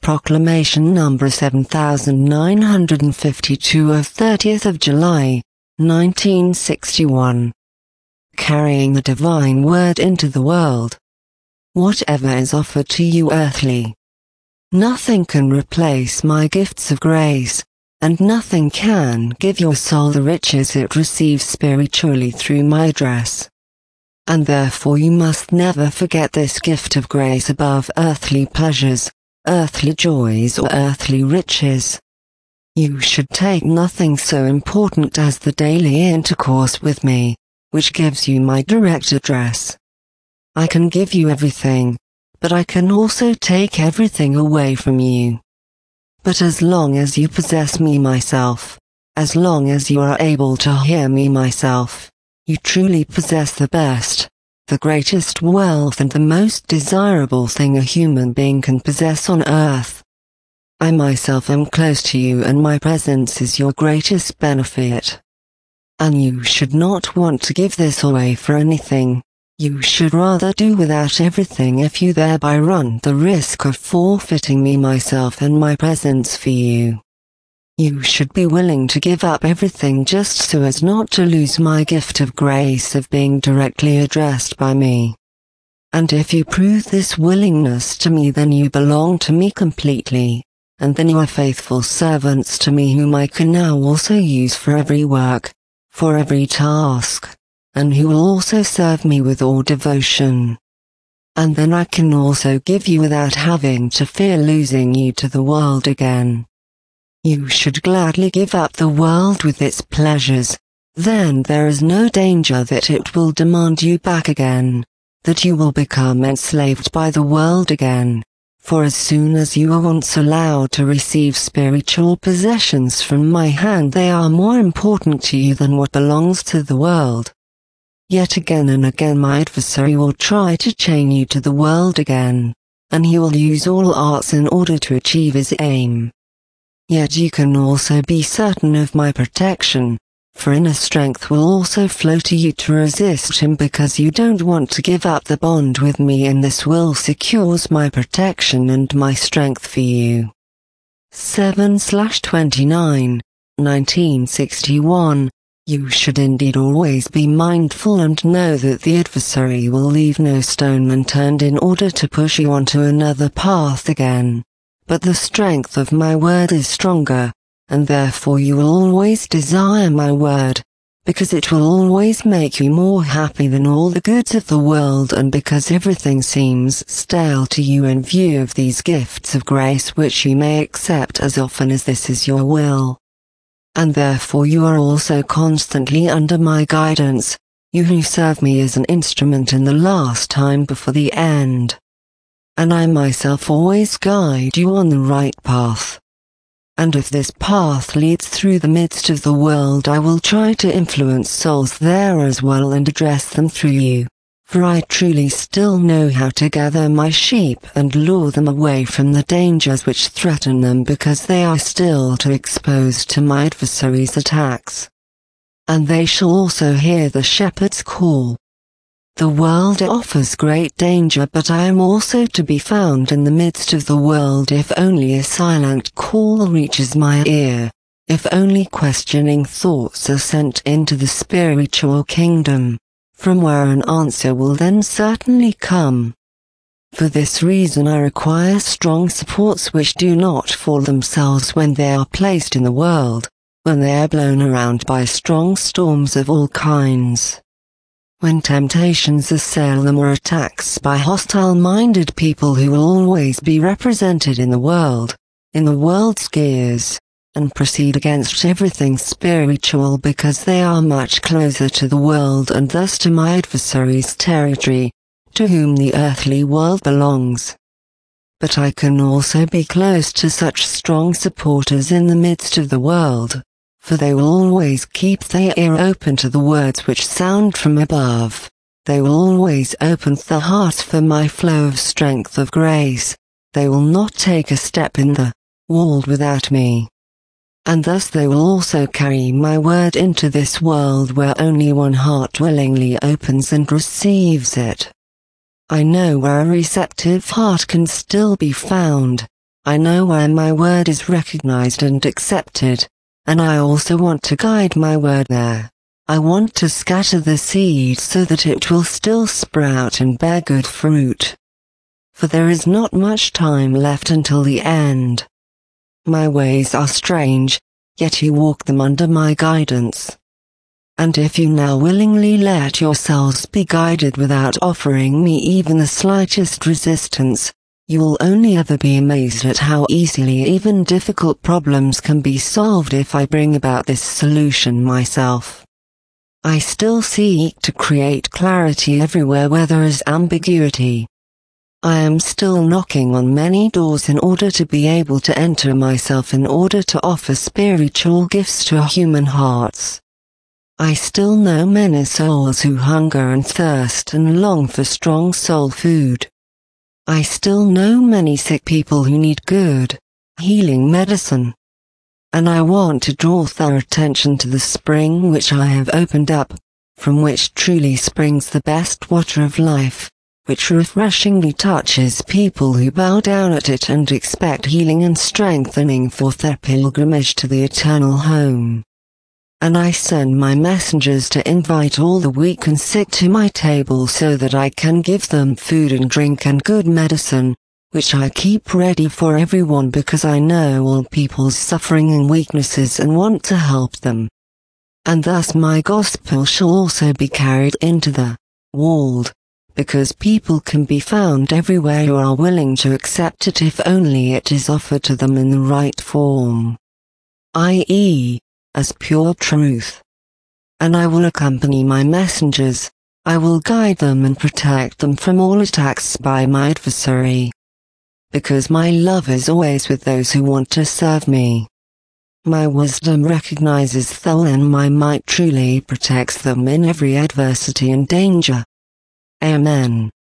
Proclamation number 7952 of 30th of July, 1961. Carrying the divine word into the world. Whatever is offered to you earthly, nothing can replace my gifts of grace, and nothing can give your soul the riches it receives spiritually through my address. And therefore you must never forget this gift of grace above earthly pleasures, earthly joys or earthly riches. You should take nothing so important as the daily intercourse with me, which gives you my direct address. I can give you everything, but I can also take everything away from you. But as long as you possess me myself, as long as you are able to hear me myself, you truly possess the best, the greatest wealth and the most desirable thing a human being can possess on earth. I myself am close to you and my presence is your greatest benefit. And you should not want to give this away for anything. You should rather do without everything if you thereby run the risk of forfeiting me myself and my presence for you. You should be willing to give up everything just so as not to lose my gift of grace of being directly addressed by me. And if you prove this willingness to me, then you belong to me completely, and then you are faithful servants to me whom I can now also use for every work, for every task, and who will also serve me with all devotion. And then I can also give you without having to fear losing you to the world again. You should gladly give up the world with its pleasures, then there is no danger that it will demand you back again, that you will become enslaved by the world again, for as soon as you are once allowed to receive spiritual possessions from my hand, they are more important to you than what belongs to the world. Yet again and again my adversary will try to chain you to the world again, and he will use all arts in order to achieve his aim. Yet you can also be certain of my protection, for inner strength will also flow to you to resist him because you don't want to give up the bond with me, and this will secures my protection and my strength for you. 7/29, 1961. You should indeed always be mindful and know that the adversary will leave no stone unturned in order to push you onto another path again. But the strength of my word is stronger, and therefore you will always desire my word, because it will always make you more happy than all the goods of the world, and because everything seems stale to you in view of these gifts of grace which you may accept as often as this is your will. And therefore you are also constantly under my guidance, you who serve me as an instrument in the last time before the end. And I myself always guide you on the right path. And if this path leads through the midst of the world, I will try to influence souls there as well and address them through you, for I truly still know how to gather my sheep and lure them away from the dangers which threaten them, because they are still too exposed to my adversary's attacks. And they shall also hear the shepherd's call. The world offers great danger, but I am also to be found in the midst of the world if only a silent call reaches my ear, if only questioning thoughts are sent into the spiritual kingdom, from where an answer will then certainly come. For this reason I require strong supports which do not fall themselves when they are placed in the world, when they are blown around by strong storms of all kinds. When temptations assail them or attacks by hostile-minded people who will always be represented in the world's gears, and proceed against everything spiritual because they are much closer to the world and thus to my adversary's territory, to whom the earthly world belongs. But I can also be close to such strong supporters in the midst of the world, for they will always keep their ear open to the words which sound from above. They will always open their hearts for my flow of strength of grace. They will not take a step in the world without me. And thus they will also carry my word into this world where only one heart willingly opens and receives it. I know where a receptive heart can still be found, I know where my word is recognized and accepted, and I also want to guide my word there. I want to scatter the seed so that it will still sprout and bear good fruit. For there is not much time left until the end. My ways are strange, yet you walk them under my guidance. And if you now willingly let yourselves be guided without offering me even the slightest resistance, you will only ever be amazed at how easily even difficult problems can be solved if I bring about this solution myself. I still seek to create clarity everywhere where there is ambiguity. I am still knocking on many doors in order to be able to enter myself in order to offer spiritual gifts to human hearts. I still know many souls who hunger and thirst and long for strong soul food. I still know many sick people who need good, healing medicine. And I want to draw their attention to the spring which I have opened up, from which truly springs the best water of life, which refreshingly touches people who bow down at it and expect healing and strengthening for their pilgrimage to the eternal home. And I send my messengers to invite all the weak and sick to my table so that I can give them food and drink and good medicine, which I keep ready for everyone because I know all people's suffering and weaknesses and want to help them. And thus my gospel shall also be carried into the world, because people can be found everywhere who are willing to accept it if only it is offered to them in the right form, i.e., as pure truth. And I will accompany my messengers, I will guide them and protect them from all attacks by my adversary. Because my love is always with those who want to serve me. My wisdom recognizes them and my might truly protects them in every adversity and danger. Amen.